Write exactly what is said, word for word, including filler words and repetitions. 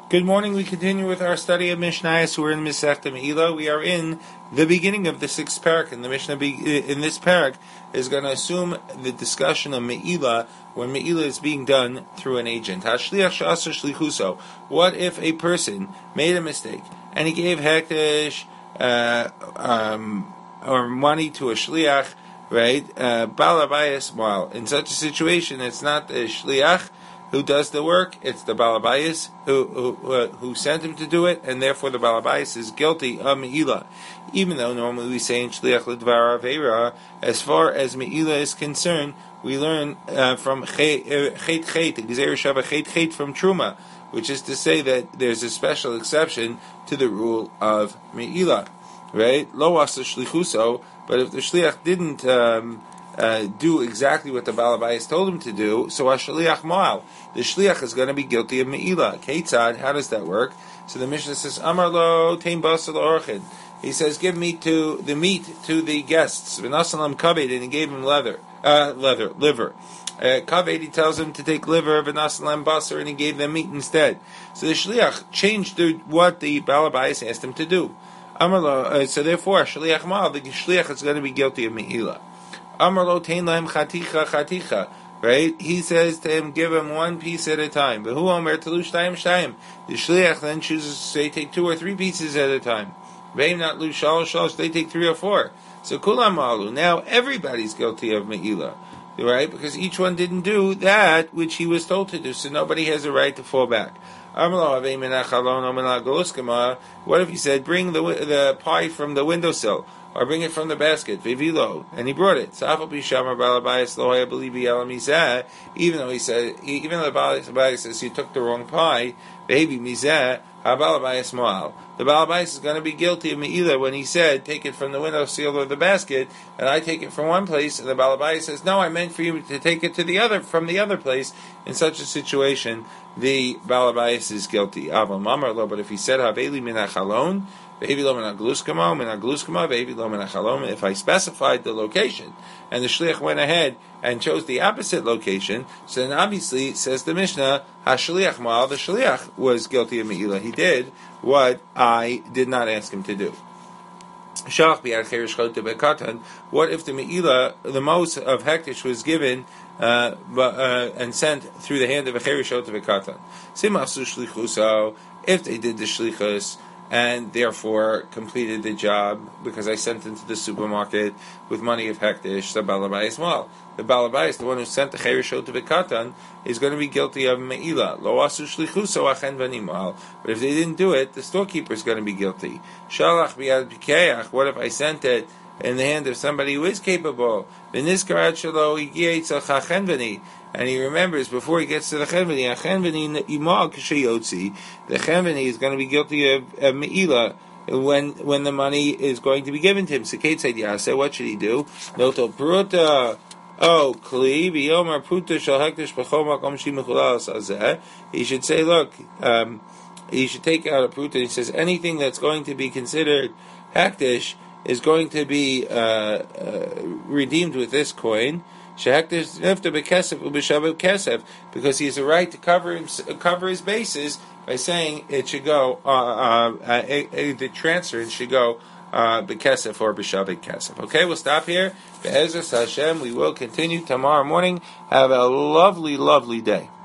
Good morning. We continue with our study of Mishnayos. We're in Masechta Meila. We are in the beginning of the sixth parak, and the Mishnah be, in this parak is going to assume the discussion of Meila when Meila is being done through an agent. Hashliach she'aser shlichuso. What if a person made a mistake and he gave hektish uh, um, or money to a shliach, right? Bal habayis mal. In such a situation, it's not the shliach who does the work, it's the Balabayas who, who, uh, who sent him to do it, and therefore the Balabayas is guilty of Meila. Even though normally we say in Shliach L'Dvar Aveira, as far as Meila is concerned, we learn uh, from Chet Chet, Gzeir Shava Chet Chet from Truma, which is to say that there's a special exception to the rule of Meila. Right? Lo asa shlichuso, but if the Shliach didn't um, Uh, do exactly what the Balabayas told him to do, so Hashliach Ma'al, the Shliach is going to be guilty of Meila. Keitzad, how does that work? So the Mishnah says, Amar lo tein basal orchid. He says, give meat to the meat to the guests. V'nasalam kaved, and he gave him leather, uh, leather, liver. Uh, kaved, he tells him to take liver, v'nasalam basar, and he gave them meat instead. So the Shliach changed the, what the Balabayas asked him to do. Amar lo, uh, so therefore, Hashliach Ma'al, the Shliach is going to be guilty of Meila. Amar lo tein lahem chaticha chaticha. Right? He says to him, give him one piece at a time. But who omer telu shtayim shtayim? The shliach then chooses to say, take two or three pieces at a time. Veim not lu shalosh shalosh. They take three or four. So kulam malu. Now everybody's guilty of meila, right? Because each one didn't do that which he was told to do. So nobody has a right to fall back. What if he said, bring the the pie from the windowsill, or bring it from the basket, vivilo, and he brought it. Even though he said, even though the Balabayas says he took the wrong pie, baby mizeh, the Balabayas is going to be guilty of Meila when he said, take it from the windowsill or the basket, and I take it from one place, and the Balabayas says, no, I meant for you to take it to the other, from the other place. In such a situation, the Balabayas is guilty. But if he said, Haveli minachalon, if I specified the location and the shliach went ahead and chose the opposite location, so then obviously, says the Mishnah, Hashliach Ma'al, the shliach was guilty of Meila. He did what I did not ask him to do. What if the Meila, the most of hektish, was given uh, uh, and sent through the hand of a cherishot of a katan? If they did the shlichus and therefore completed the job because I sent them to the supermarket with money of hektish, the Balabayas mal. The Balabayas, the one who sent the cherishot to the katan, is going to be guilty of meila. Lo asu shlichuso achen v'nimal. But if they didn't do it, the storekeeper is going to be guilty. Shalach biyad pikeach. What if I sent it in the hand of somebody who is capable? V'nizkarat shelo yigietz achen v'ni. And he remembers before he gets to the chenveni, a chenveni imal k'sheyotzi. The chenveni is going to be guilty of, of meila when when the money is going to be given to him. So Kate said, "Yaseh, what should he do? Noto pruta." Oh, kli v'yomer pruta shel hektish b'chol makom shi mechulal sazeh. He should say, look, um, he should take out a pruta. He says anything that's going to be considered hektish is going to be uh, uh, redeemed with this coin. Because he has a right to cover him, cover his bases by saying it should go, uh, uh, uh, the transfer should go uh, bekesef or b'shavik kesef. Okay, we'll stop here. Be'ezras Hashem, we will continue tomorrow morning. Have a lovely, lovely day.